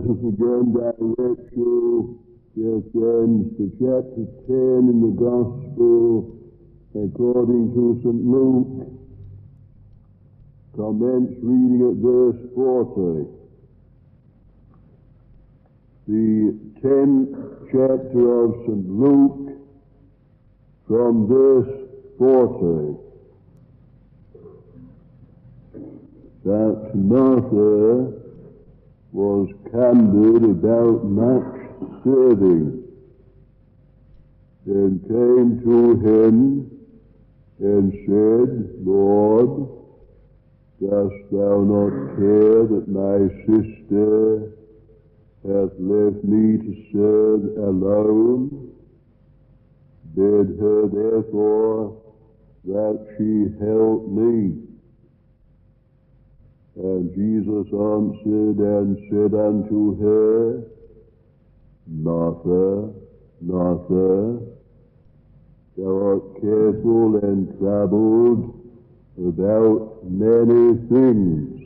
us again direct you, dear friends, to chapter 10 in the Gospel according to St. Luke. Commence reading at verse 40. The 10th chapter of St. Luke from verse 40. That Martha was candid about much serving, and came to him and said, Lord, dost thou not care that my sister hath left me to serve alone? Bid her therefore that she help me. And Jesus answered and said unto her, Martha, Martha, thou art careful and troubled about many things,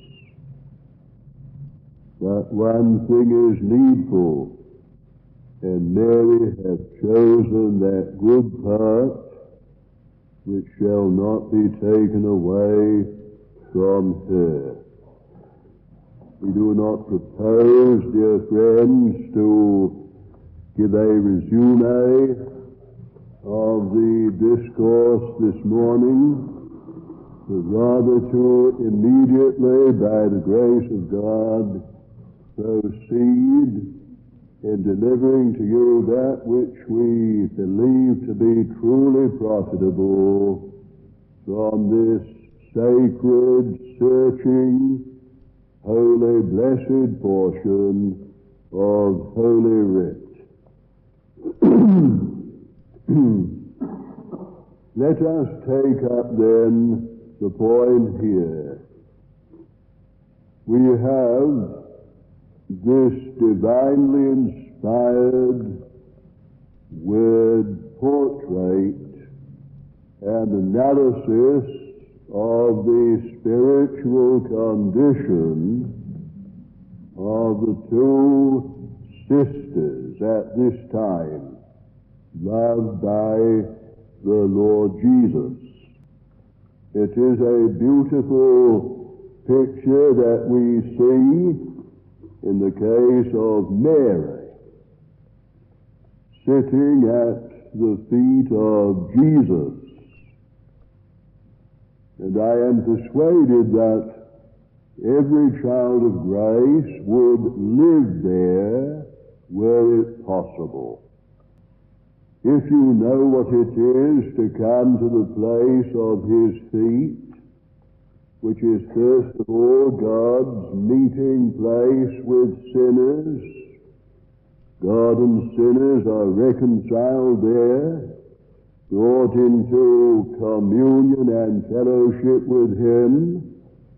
but one thing is needful, and Mary hath chosen that good part which shall not be taken away from her. We do not propose, dear friends, to give a resume of the discourse this morning, but rather to immediately, by the grace of God, proceed in delivering to you that which we believe to be truly profitable from this sacred, searching, holy, blessed portion of Holy Writ. Let us take up then the point here. We have this divinely inspired word portrait and analysis of the spiritual condition of the two sisters at this time, loved by the Lord Jesus. It is a beautiful picture that we see in the case of Mary, sitting at the feet of Jesus. And I am persuaded that every child of grace would live there were it possible. If you know what it is to come to the place of his feet, which is first of all God's meeting place with sinners, God and sinners are reconciled there, brought into communion and fellowship with him,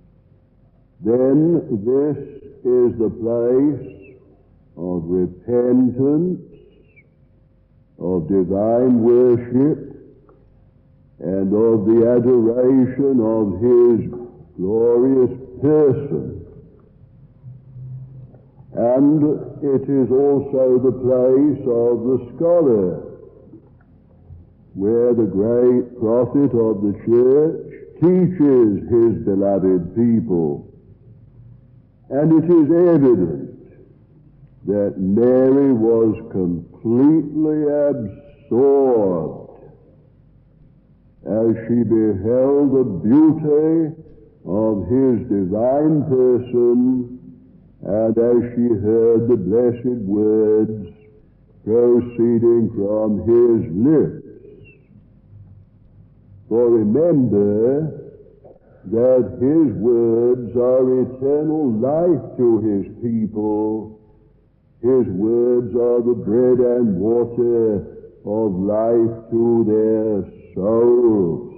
then this is the place of repentance, of divine worship, and of the adoration of his glorious person. And it is also the place of the scholar, where the great prophet of the church teaches his beloved people. And it is evident that Mary was completely absorbed as she beheld the beauty of his divine person and as she heard the blessed words proceeding from his lips. For remember that his words are eternal life to his people. His words are the bread and water of life to their souls.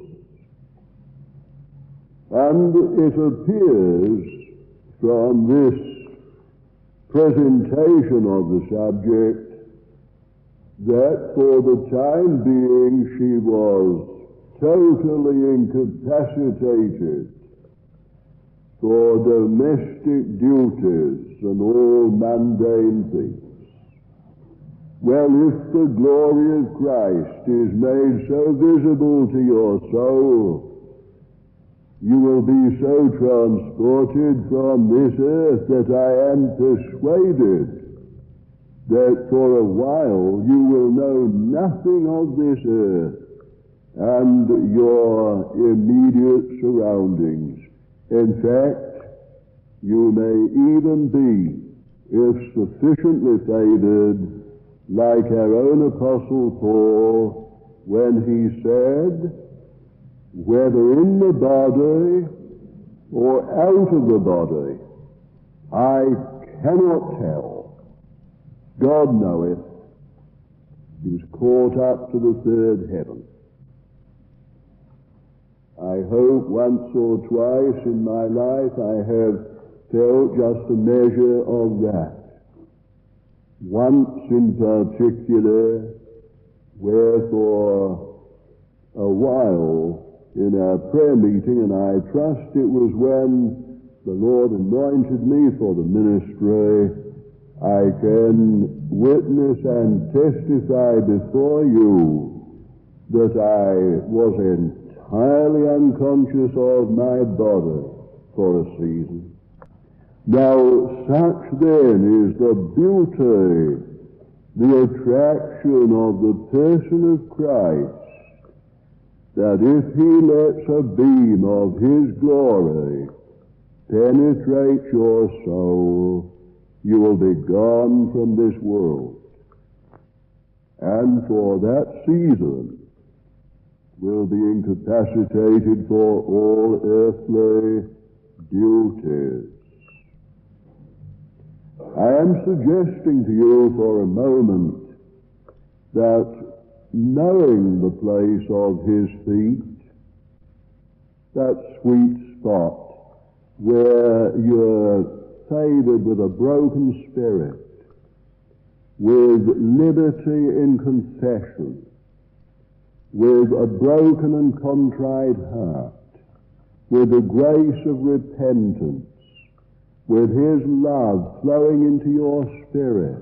And it appears from this presentation of the subject that for the time being she was totally incapacitated for domestic duties and all mundane things. Well, if the glory of Christ is made so visible to your soul, you will be so transported from this earth that I am persuaded that for a while you will know nothing of this earth and your immediate surroundings. In fact, you may even be, if sufficiently favored, like our own Apostle Paul, when he said, whether in the body or out of the body, I cannot tell. God knoweth. He was caught up to the third heaven. I hope once or twice in my life I have felt just a measure of that. Once in particular, where for a while in our prayer meeting, and I trust it was when the Lord anointed me for the ministry, I can witness and testify before you that I was entirely unconscious of my body for a season. Now, such then is the beauty, the attraction of the person of Christ, that if he lets a beam of his glory penetrate your soul, you will be gone from this world. And for that season, will be incapacitated for all earthly duties. I am suggesting to you for a moment that knowing the place of his feet, that sweet spot where you're favored with a broken spirit, with liberty in confession, with a broken and contrite heart, with the grace of repentance, with his love flowing into your spirit,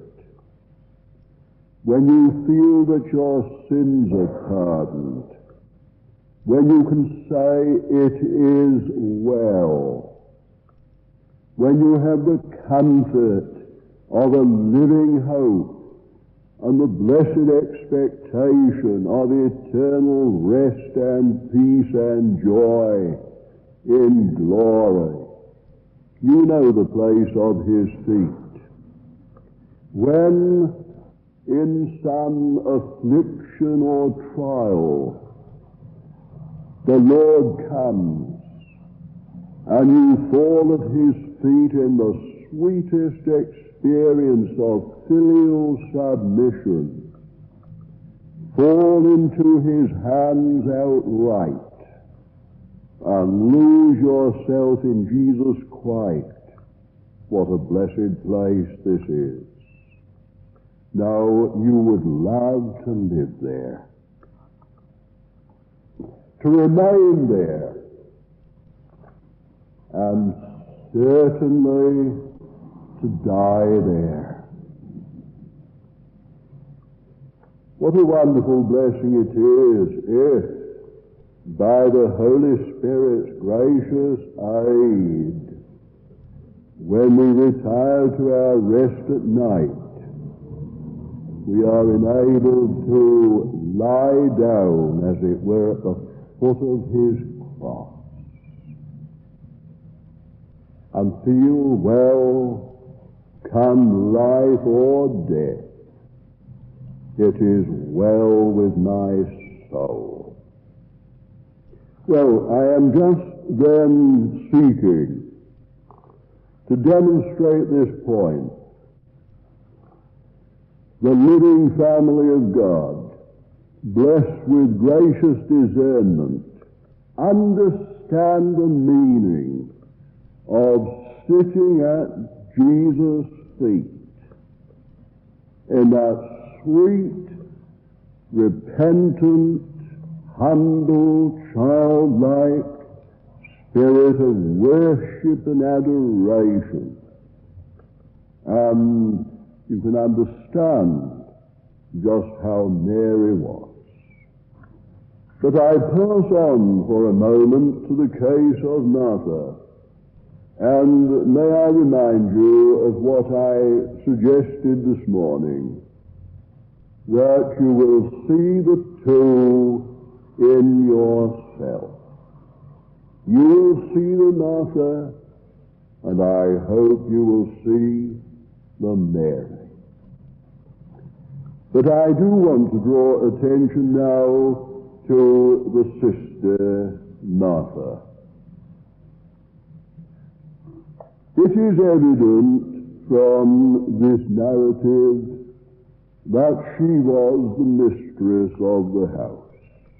when you feel that your sins are pardoned, when you can say it is well, when you have the comfort of a living hope and the blessed expectation of eternal rest and peace and joy in glory. You know the place of his feet. When in some affliction or trial the Lord comes and you fall at his feet in the sweetest experience of filial submission, fall into his hands outright, and lose yourself in Jesus Christ, what a blessed place this is. Now, you would love to live there, to remain there, and certainly to die there. What a wonderful blessing it is if, by the Holy Spirit's gracious aid, when we retire to our rest at night, we are enabled to lie down, as it were, at the foot of his cross and feel, well, come life or death, it is well with my soul. Well, I am just then seeking to demonstrate this point. The living family of God, blessed with gracious discernment, understand the meaning of sitting at Jesus' feet in that sweet, repentant, humble, childlike spirit of worship and adoration. And you can understand just how Mary was. But I pass on for a moment to the case of Martha. And may I remind you of what I suggested this morning, that you will see the two in yourself. You will see the Martha, and I hope you will see the Mary. But I do want to draw attention now to the sister Martha. It is evident from this narrative that she was the mistress of the house.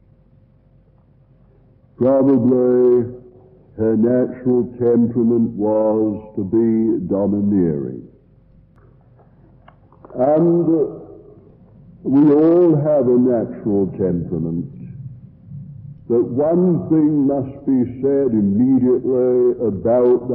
Probably her natural temperament was to be domineering. And we all have a natural temperament. But one thing must be said immediately about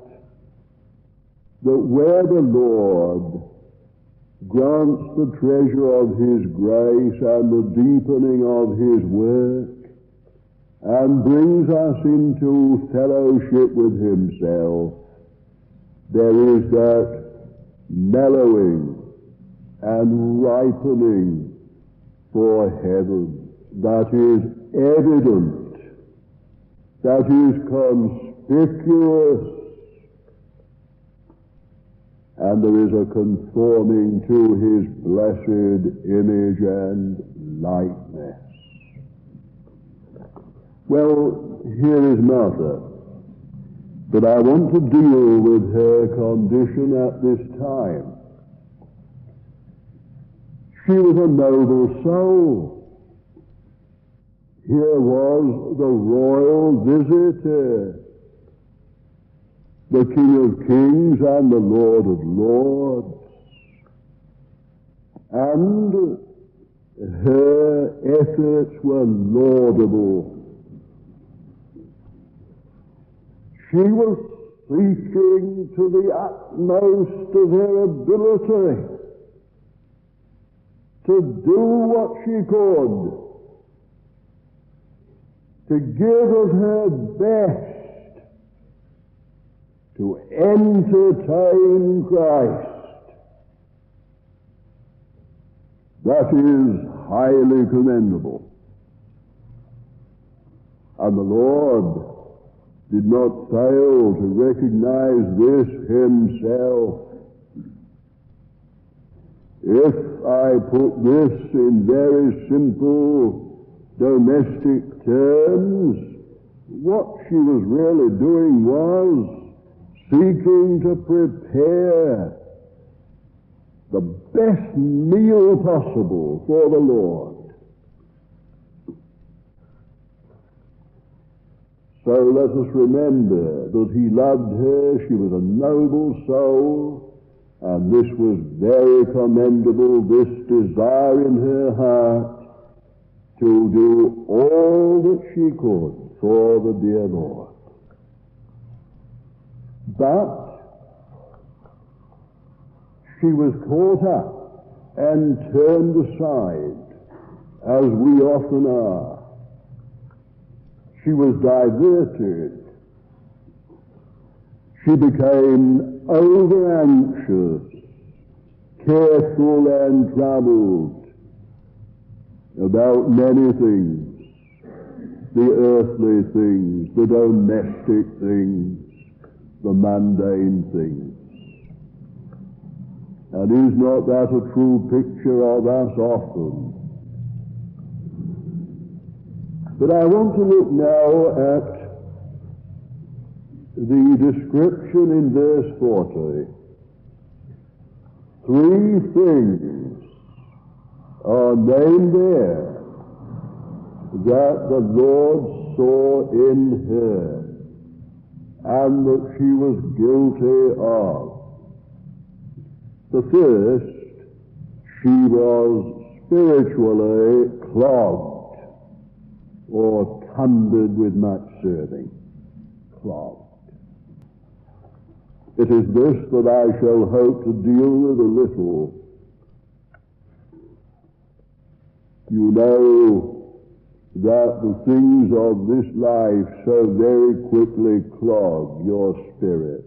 that where the Lord grants the treasure of His grace and the deepening of His work and brings us into fellowship with Himself, there is that mellowing and ripening for heaven that is evident, that is conspicuous, and there is a conforming to His blessed image and likeness. Well, here is Martha, but I want to deal with her condition at this time. She was a noble soul. Here was the royal visitor, the King of Kings and the Lord of Lords. And her efforts were laudable. She was seeking to the utmost of her ability to do what she could, to give of her best, to entertain Christ. That is highly commendable. And the Lord did not fail to recognize this Himself. If I put this in very simple domestic terms, what she was really doing was seeking to prepare the best meal possible for the Lord. So let us remember that He loved her, she was a noble soul, and this was very commendable, this desire in her heart to do all that she could for the dear Lord. But she was caught up and turned aside, as we often are. She was diverted. She became over-anxious, careful and troubled about many things, the earthly things, the domestic things, the mundane things. And is not that a true picture of us often? But I want to look now at the description in verse 40. Three things are named there that the Lord saw in her and that she was guilty of. The first, she was spiritually clogged or cumbered with much serving. flogged. It is this that I shall hope to deal with a little. You know that the things of this life so very quickly clog your spirit.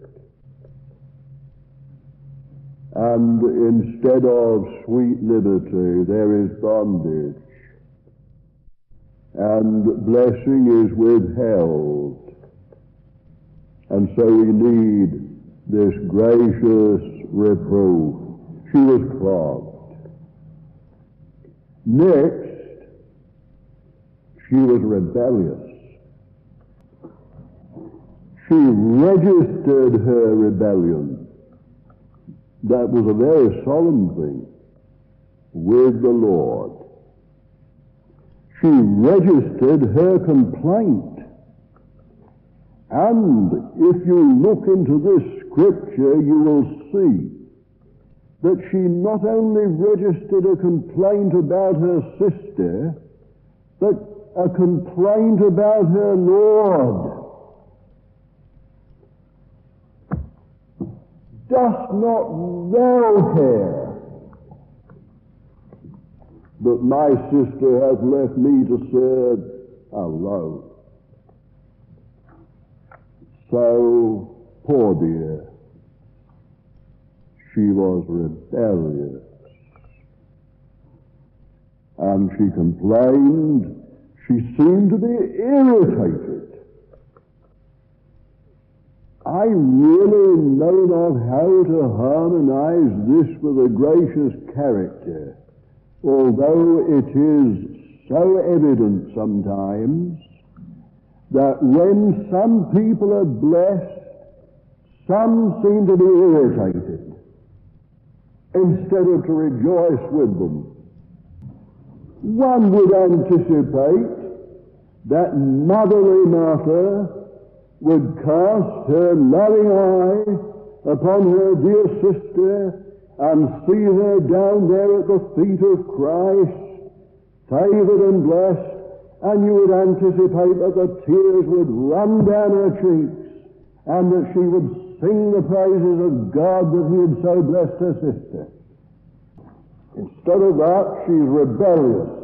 And instead of sweet liberty, there is bondage. And blessing is withheld. And so we need this gracious reproof. She was clogged. Next, she was rebellious. She registered her rebellion. That was a very solemn thing with the Lord. She registered her complaint. And if you look into this scripture, you will see that she not only registered a complaint about her sister, but a complaint about her Lord. Dost not thou care that my sister hath left me to serve alone? So, poor dear, she was rebellious. And she complained. She seemed to be irritated. I really know not how to harmonize this with a gracious character, although it is so evident sometimes that when some people are blessed, some seem to be irritated instead of to rejoice with them. One would anticipate that motherly Martha would cast her loving eye upon her dear sister and see her down there at the feet of Christ, favored and blessed, and you would anticipate that the tears would run down her cheeks and that she would sing the praises of God that he had so blessed her sister. Instead of that, she's rebellious.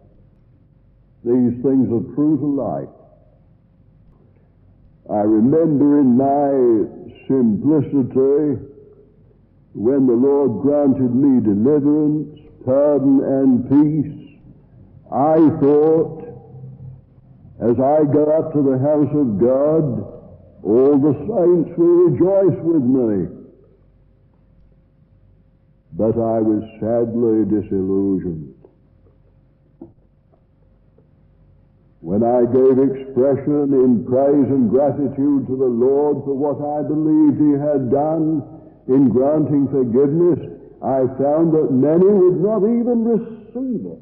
These things are true to life. I remember in my simplicity when the Lord granted me deliverance, pardon, and peace, I thought, as I go up to the house of God, all the saints will rejoice with me. But I was sadly disillusioned. When I gave expression in praise and gratitude to the Lord for what I believed he had done in granting forgiveness, I found that many would not even receive it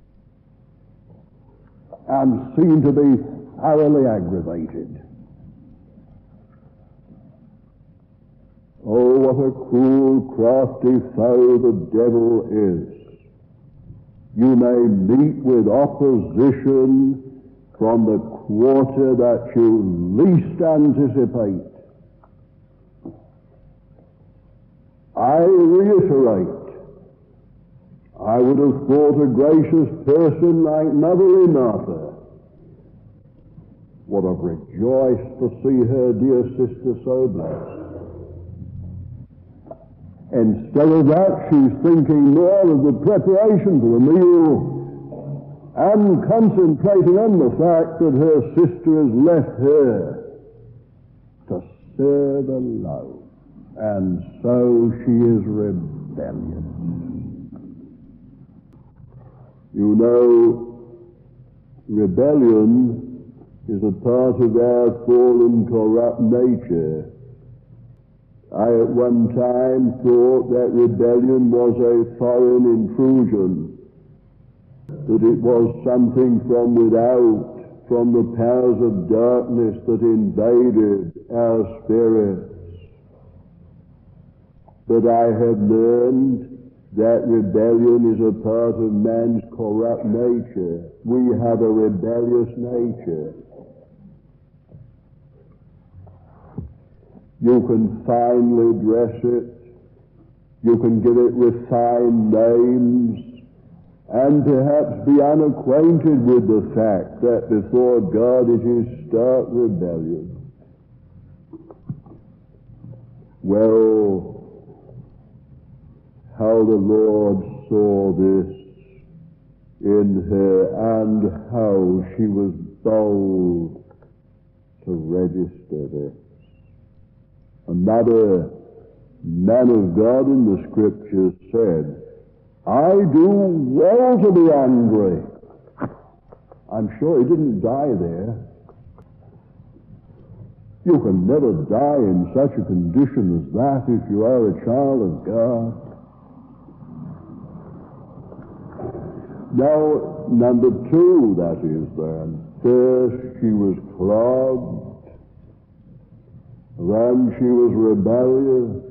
and seemed to be thoroughly aggravated. Oh, what a cruel, crafty foe the devil is. You may meet with opposition from the quarter that you least anticipate. I reiterate, I would have thought a gracious person like motherly Martha would have rejoiced to see her dear sister so blessed. Instead of that, she's thinking more of the preparation for the meal and concentrating on the fact that her sister has left her to serve alone. And so she is rebellious. You know, rebellion is a part of our fallen, corrupt nature. I at one time thought that rebellion was a foreign intrusion, that it was something from without, from the powers of darkness that invaded our spirits. But I have learned that rebellion is a part of man's corrupt nature. We have a rebellious nature. You can finely dress it. You can give it refined names, and perhaps be unacquainted with the fact that before God it is stark rebellion. Well, how the Lord saw this in her, and how she was bold to register this. Another man of God in the Scriptures said, I do well to be angry. I'm sure he didn't die there. You can never die in such a condition as that if you are a child of God. Now, number two, that is then. First, she was clogged. Then she was rebellious.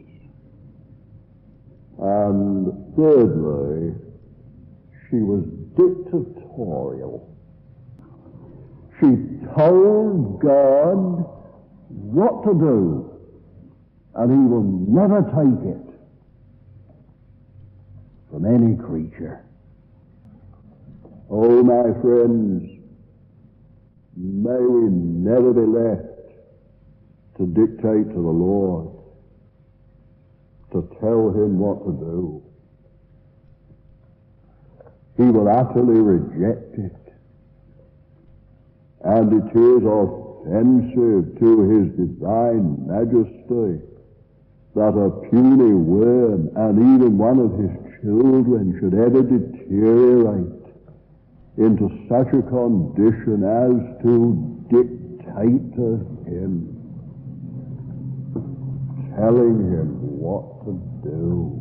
And thirdly, she was dictatorial. She told God what to do, and he will never take it from any creature. Oh, my friends, may we never be left to dictate to the Lord, to tell him what to do. He will utterly reject it. And it is offensive to his divine majesty that a puny worm and even one of his children should ever deteriorate into such a condition as to dictate to him, telling him what to do.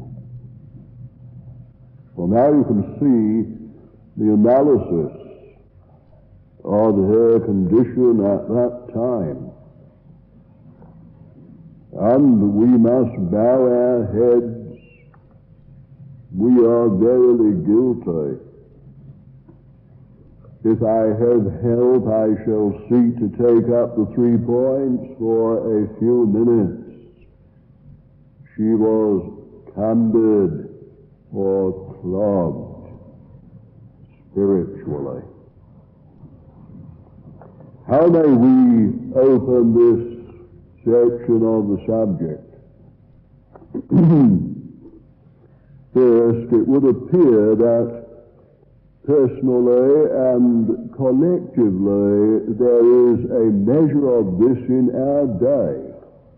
Well, now you can see the analysis of her condition at that time. And we must bow our heads. We are verily guilty. If I have help, I shall seek to take up the 3 points for a few minutes. She was candid or clogged spiritually. How may we open this section of the subject? First, it would appear that personally and collectively there is a measure of this in our day.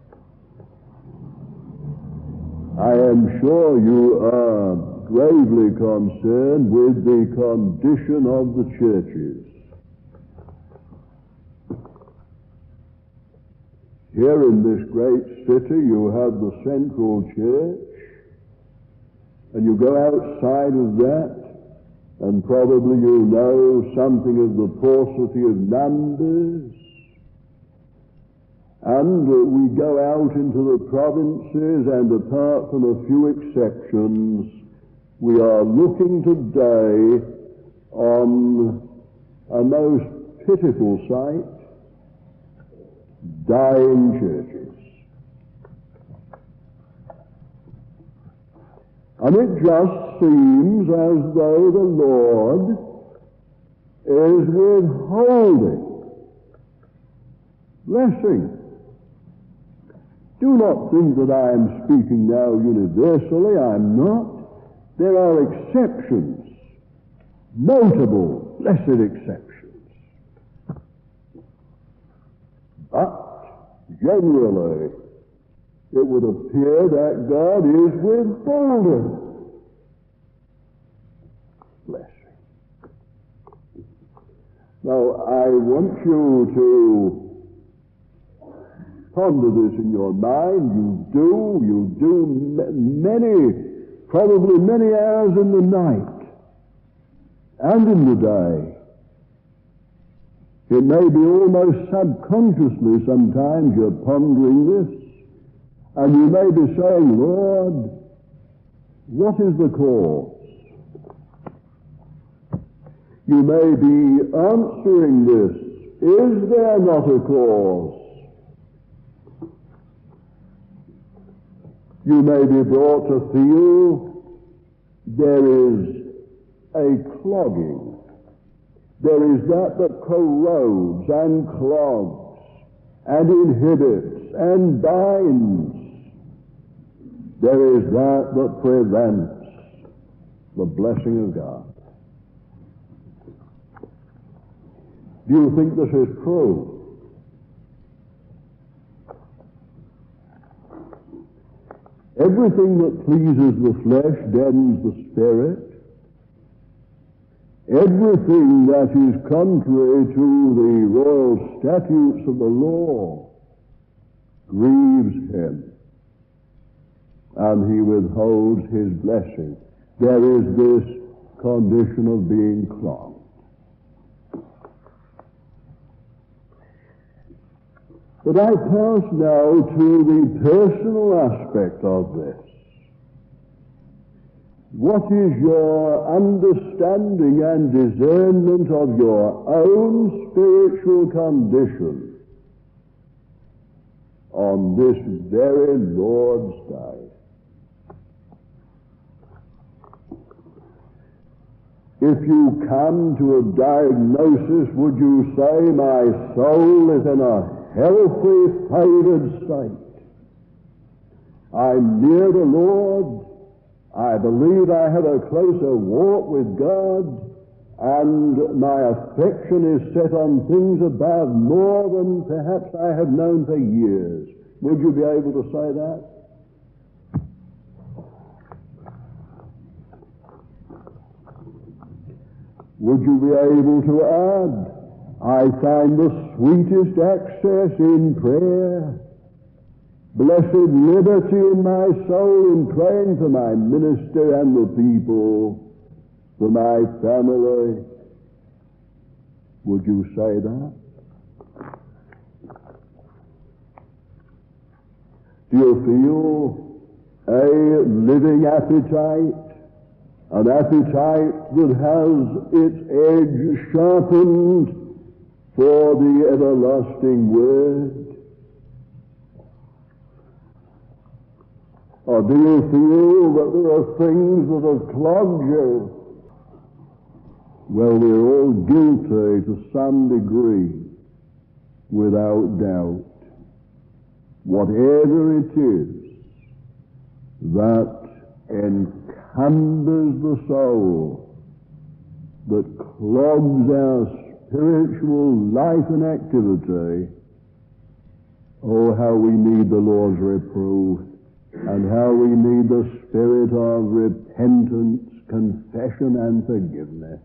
I am sure you are gravely concerned with the condition of the churches. Here in this great city you have the central church, and you go outside of that, and probably you know something of the paucity of numbers. And we go out into the provinces, and apart from a few exceptions, we are looking today on a most pitiful sight: dying churches. And it just seems as though the Lord is withholding blessing. Do not think that I am speaking now universally. I'm not. There are exceptions, notable, blessed exceptions. But generally, it would appear that God is withholding blessing. Now, I want you to ponder this in your mind. You do probably many hours in the night and in the day. It may be almost subconsciously sometimes you're pondering this, and you may be saying, Lord, what is the cause? You may be answering this, is there not a cause? You may be brought to feel there is a clogging. There is that corrodes and clogs and inhibits and binds. There is that prevents the blessing of God. Do you think this is true? Everything that pleases the flesh deadens the spirit. Everything that is contrary to the royal statutes of the law grieves him, and he withholds his blessing. There is this condition of being clogged. But I pass now to the personal aspect of this. What is your understanding and discernment of your own spiritual condition on this very Lord's Day? If you come to a diagnosis, would you say, my soul is in a healthy, favored state? I'm near the Lord. I believe I have a closer walk with God, and my affection is set on things above more than perhaps I have known for years. Would you be able to say that? Would you be able to add, I find the sweetest access in prayer, blessed liberty in my soul in praying for my minister and the people, for my family? Would you say that? Do you feel a living appetite? An appetite that has its edge sharpened for the everlasting Word? Or do you feel that there are things that have clogged you? Well, we're all guilty to some degree, without doubt. Whatever it is that encumbers the soul, that clogs our spiritual life and activity, oh, how we need the Lord's reproof, and how we need the spirit of repentance, confession, and forgiveness,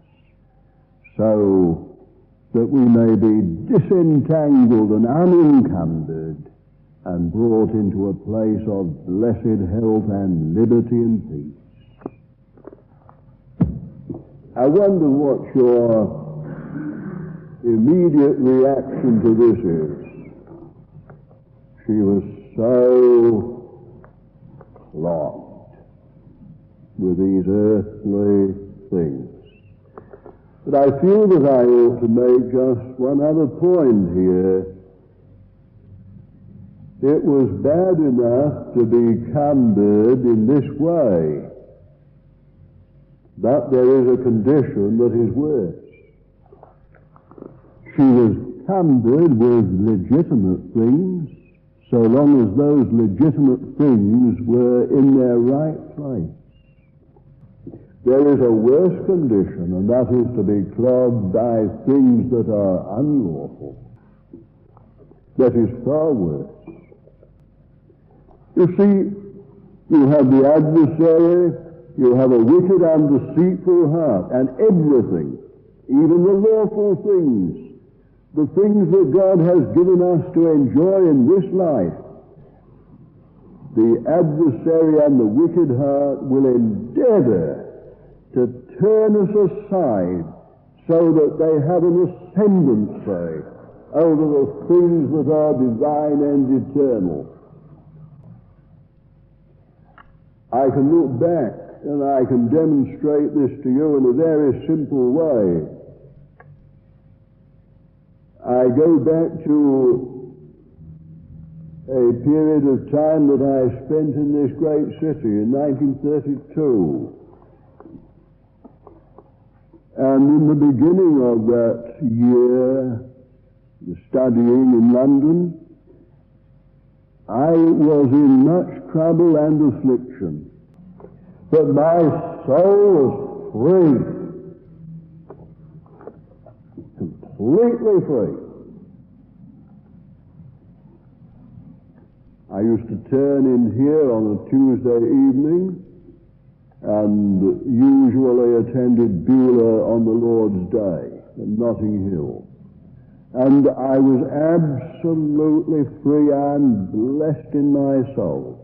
so that we may be disentangled and unencumbered and brought into a place of blessed health and liberty and peace. I wonder what your immediate reaction to this is. She was so clogged with these earthly things. But I feel that I ought to make just one other point here. It was bad enough to be cumbered in this way, but there is a condition that is worse. She was cumbered with legitimate things, so long as those legitimate things were in their right place. There is a worse condition, and that is to be clogged by things that are unlawful. That is far worse. You see, you have the adversary, you have a wicked and deceitful heart, and everything, even the lawful things, the things that God has given us to enjoy in this life, the adversary and the wicked heart will endeavor to turn us aside so that they have an ascendancy over the things that are divine and eternal. I can look back and I can demonstrate this to you in a very simple way. I go back to a period of time that I spent in this great city in 1932. And in the beginning of that year, studying in London, I was in much trouble and affliction. But my soul was free, completely free. I used to turn in here on a Tuesday evening and usually attended Beulah on the Lord's Day at Notting Hill. And I was absolutely free and blessed in my soul.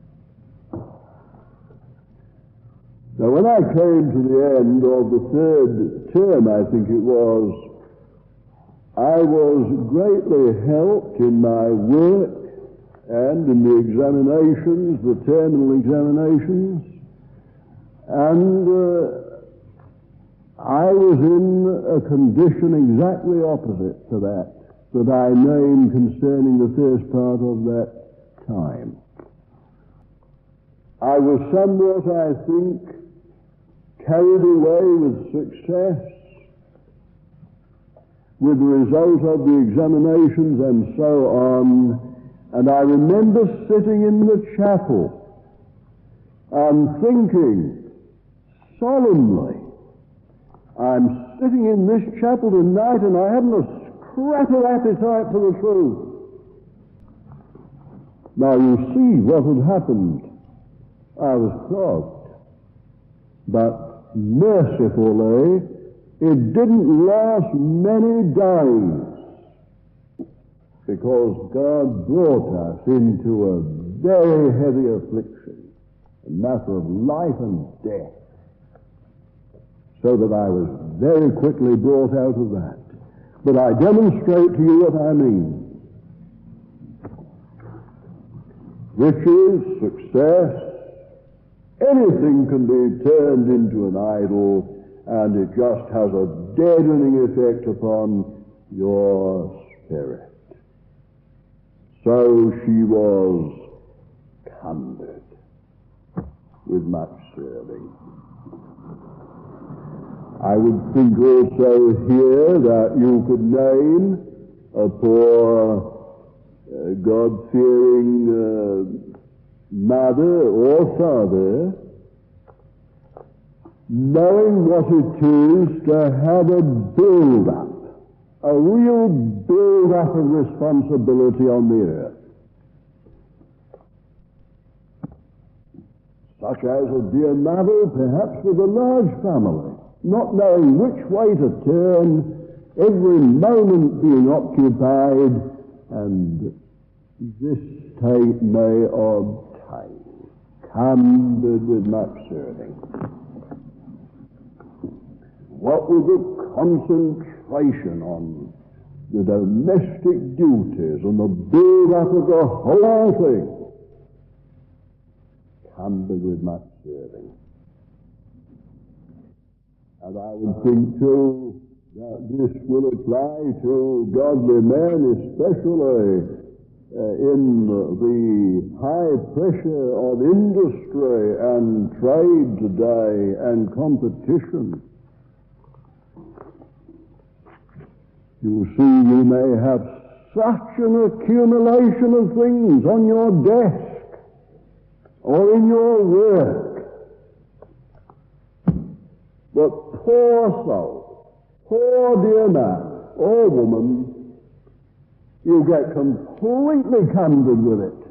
Now, when I came to the end of the third term, I think it was, I was greatly helped in my work and in the examinations, the terminal examinations, and I was in a condition exactly opposite to that I named concerning the first part of that time. I was somewhat, I think, carried away with success, with the result of the examinations and so on, and I remember sitting in the chapel and thinking solemnly, I'm sitting in this chapel tonight and I haven't a scrap of appetite for the truth. Now you see what had happened. I was clogged. But mercifully, it didn't last many days, because God brought us into a very heavy affliction, a matter of life and death, so that I was very quickly brought out of that. But I demonstrate to you what I mean. Riches, success, anything can be turned into an idol, and it just has a deadening effect upon your spirit. So she was cumbered with much serving. I would think also here that you could name a poor, God-fearing mother or father, knowing what it is to have a build-up, a real build-up of responsibility on the earth. Such as a dear mother, perhaps with a large family, not knowing which way to turn, every moment being occupied, and this state may obtain, cumbered with much serving. What with the concentration on the domestic duties and the build-up of the whole thing, cumbered with much serving. And I would think, too, that this will apply to godly men, especially in the high pressure of industry and trade today and competition. You see, you may have such an accumulation of things on your desk or in your work. But poor soul, poor dear man or woman, you get completely cumbered with it.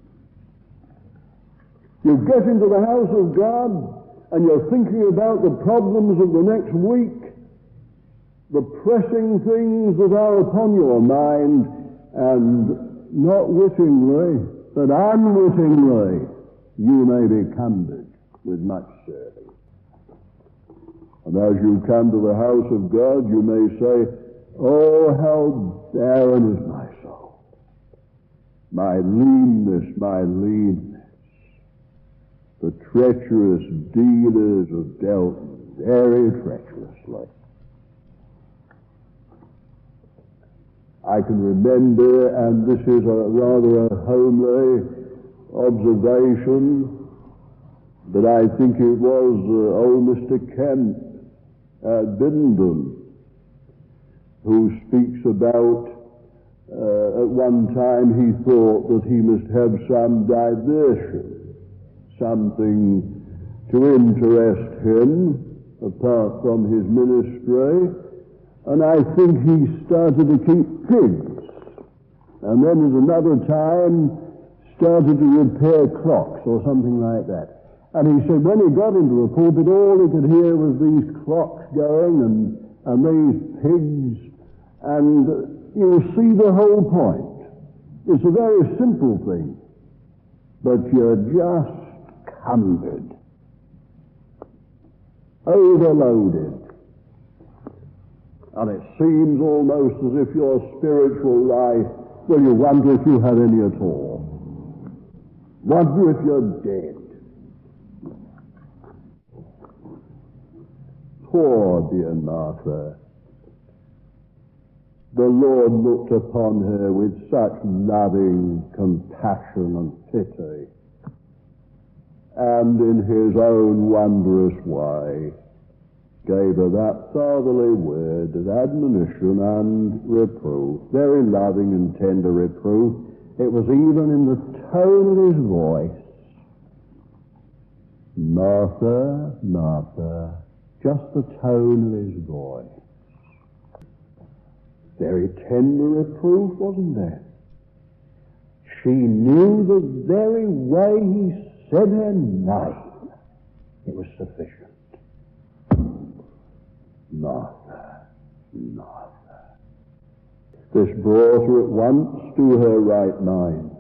You get into the house of God and you're thinking about the problems of the next week, the pressing things that are upon your mind, and not wittingly, but unwittingly, you may be cumbered with much serving. And as you come to the house of God, you may say, oh, how barren is my soul. My leanness, the treacherous dealers have dealt very treacherously. I can remember, and this is rather a homely observation, but I think it was old Mr. Kemp at Biddenden who speaks about at one time he thought that he must have some diversion, something to interest him apart from his ministry, and I think he started to keep pigs, and then at another time started to repair clocks or something like that. And he said when he got into the pulpit, all he could hear was these clocks going and these pigs, and you see the whole point. It's a very simple thing, but you're just cumbered, overloaded, and it seems almost as if your spiritual life, well, you wonder if you have any at all. Wonder if you're dead. Poor dear Martha. The Lord looked upon her with such loving compassion and pity, and in his own wondrous way gave her that fatherly word of admonition and reproof, very loving and tender reproof. It was even in the tone of his voice. Martha, Martha, just the tone of his voice. Very tender reproof, wasn't there? She knew the very way he said her name. It was sufficient. Martha, Martha. This brought her at once to her right mind.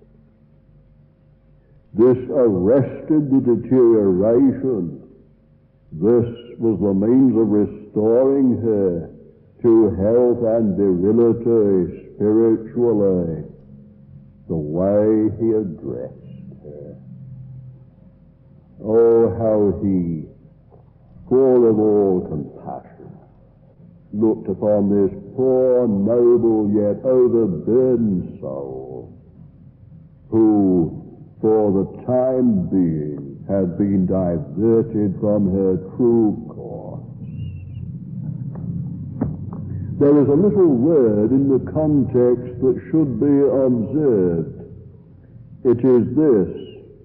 This arrested the deterioration. This was the means of restoring her to health and virility spiritually, the way he addressed her. Oh, how he, full of all compassion, looked upon this poor, noble, yet overburdened soul, who, for the time being, had been diverted from her true course. There is a little word in the context that should be observed. It is this.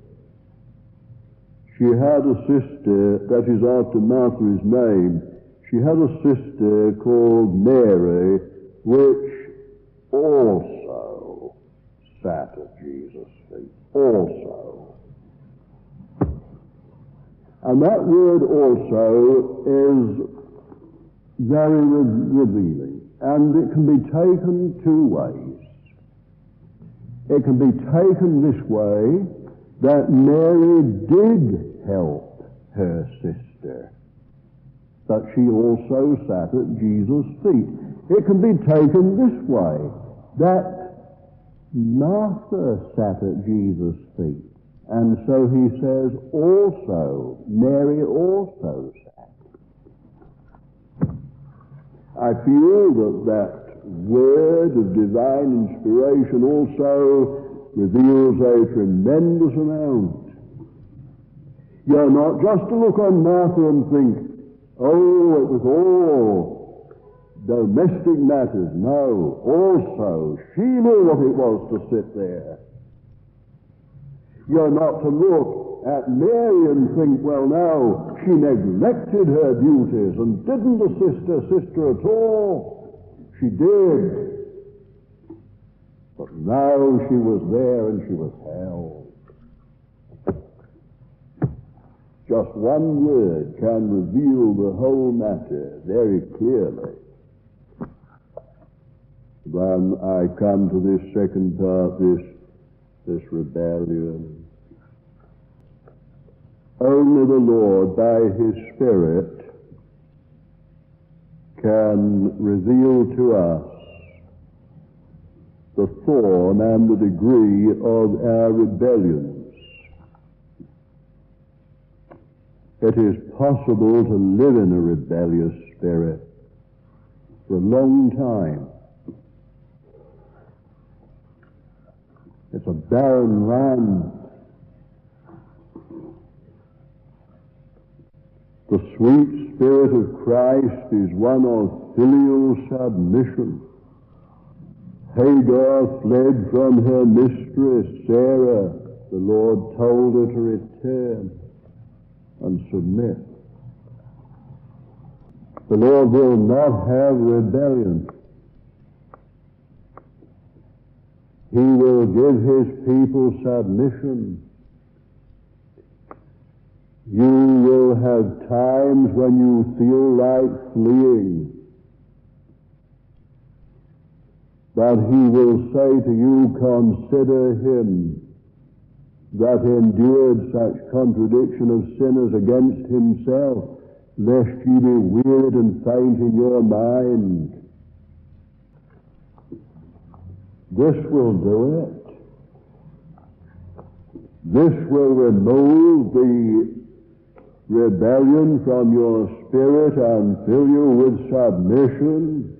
She had a sister, that is after Martha's name, she had a sister called Mary, which also sat at Jesus' feet. Also. And that word also is very revealing, and it can be taken two ways. It can be taken this way, that Mary did help her sister, but she also sat at Jesus' feet. It can be taken this way, that Martha sat at Jesus' feet, and so he says also, Mary also sat. I feel that word of divine inspiration also reveals a tremendous amount. You're not just to look on Martha and think, oh, it was all domestic matters. No, also, she knew what it was to sit there. You're not to look at Mary and think, well, now, she neglected her duties and didn't assist her sister at all. She did. But now she was there and she was held. Just one word can reveal the whole matter very clearly. Then I come to this second part, this rebellion. Only the Lord, by His Spirit, can reveal to us the form and the degree of our rebellions. It is possible to live in a rebellious spirit for a long time. It's a barren land. The sweet Spirit of Christ is one of filial submission. Hagar fled from her mistress, Sarah. The Lord told her to return and submit. The Lord will not have rebellion. He will give his people submission. You will have times when you feel like fleeing. But he will say to you, consider him that endured such contradiction of sinners against himself, lest ye be wearied and faint in your mind. This will do it. This will remove the rebellion from your spirit and fill you with submission.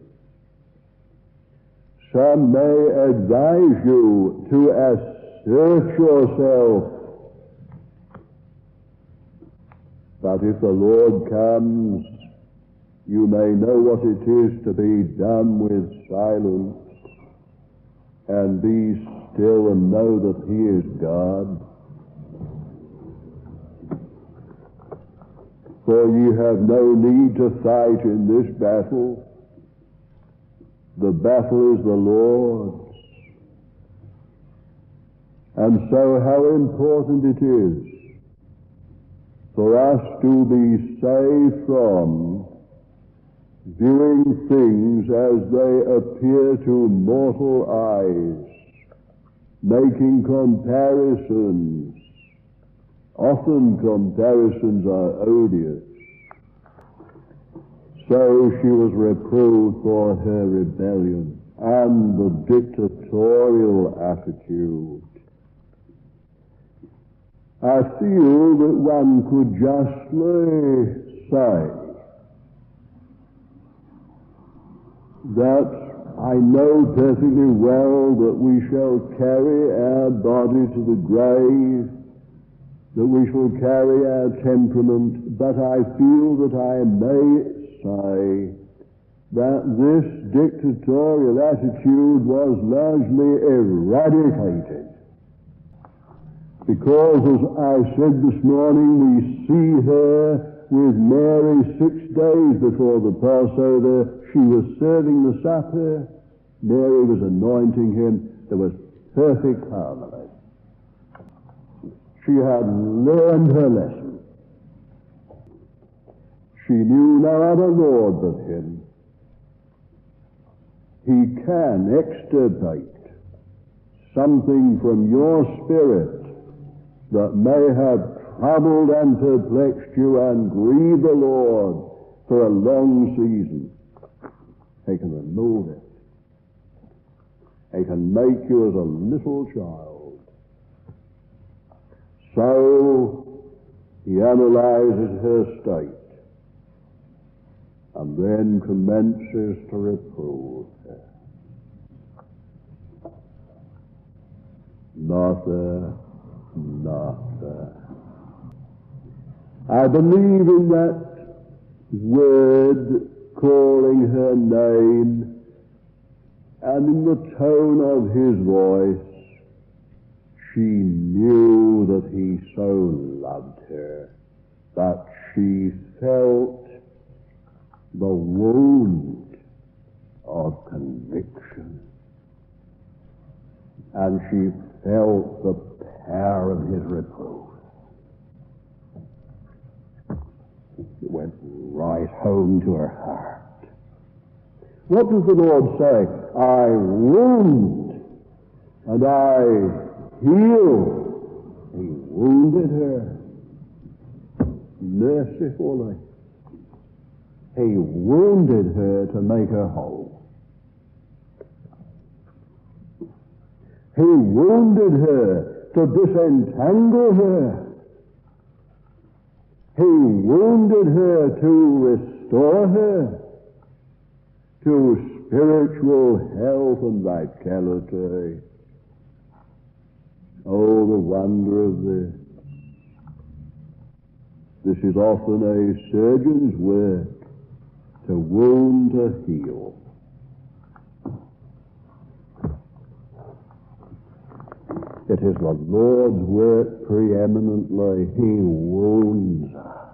Some may advise you to assert yourself. But if the Lord comes, you may know what it is to be done with silence and be still and know that he is God. For ye have no need to fight in this battle. The battle is the Lord's. And so how important it is for us to be saved from viewing things as they appear to mortal eyes, making comparisons. Often comparisons are odious. So she was reproved for her rebellion and the dictatorial attitude. I feel that one could justly say that I know perfectly well that we shall carry our body to the grave, that we shall carry our temperament, but I feel that I may say that this dictatorial attitude was largely eradicated. Because, as I said this morning, we see her with Mary 6 days before the Passover. She was serving the supper. Mary was anointing him. There was perfect harmony. She had learned her lesson. She knew no other Lord but him. He can extirpate something from your spirit that may have troubled and perplexed you and grieved the Lord for a long season. He can remove it. He can make you as a little child. So he analyzes her state and then commences to reprove her. Martha, Martha. I believe in that word calling her name, and in the tone of his voice, she knew that he so loved her, that she felt the wound of conviction, and she felt the power of his reproof. It went right home to her heart. What does the Lord say? I wound and I heal. He wounded her mercifully. He wounded her to make her whole. He wounded her to disentangle her. He wounded her to restore her to spiritual health and vitality. Oh, the wonder of this. This is often a surgeon's work, to wound, to heal. It is the Lord's work preeminently. He wounds us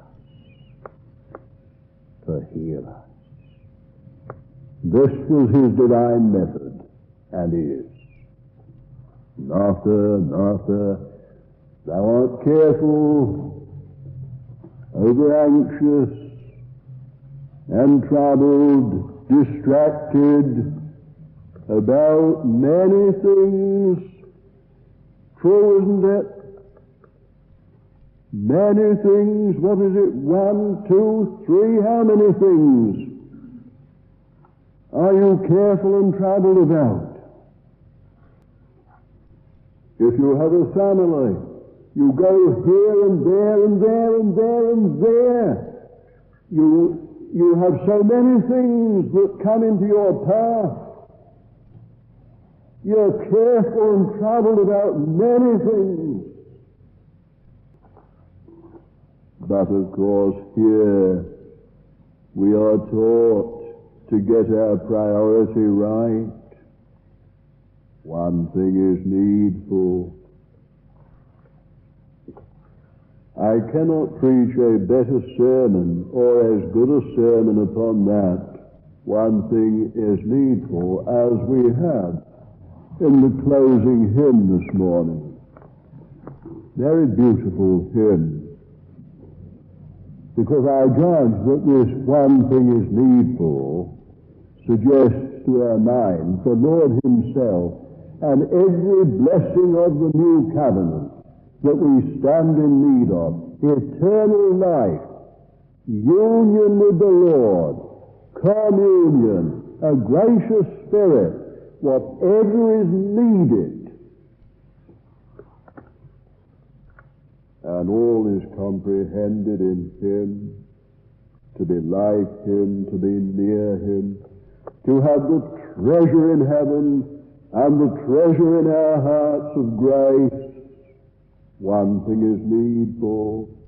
to heal us. This was his divine method, and is. Martha, thou art careful, over-anxious, and troubled, distracted about many things. True, isn't it? Many things. What is it? 1, 2, 3. How many things are you careful and troubled about? If you have a family, you go here and there and there and there and there. You have so many things that come into your path. You're careful and troubled about many things. But of course here we are taught to get our priority right. One thing is needful. I cannot preach a better sermon or as good a sermon upon that. One thing is needful, as we have in the closing hymn this morning. Very beautiful hymn. Because I judge that this one thing is needful suggests to our mind the Lord himself and every blessing of the new covenant that we stand in need of, eternal life, union with the Lord, communion, a gracious spirit, whatever is needed. And all is comprehended in him, to be like him, to be near him, to have the treasure in heaven and the treasure in our hearts of grace. One thing is needful,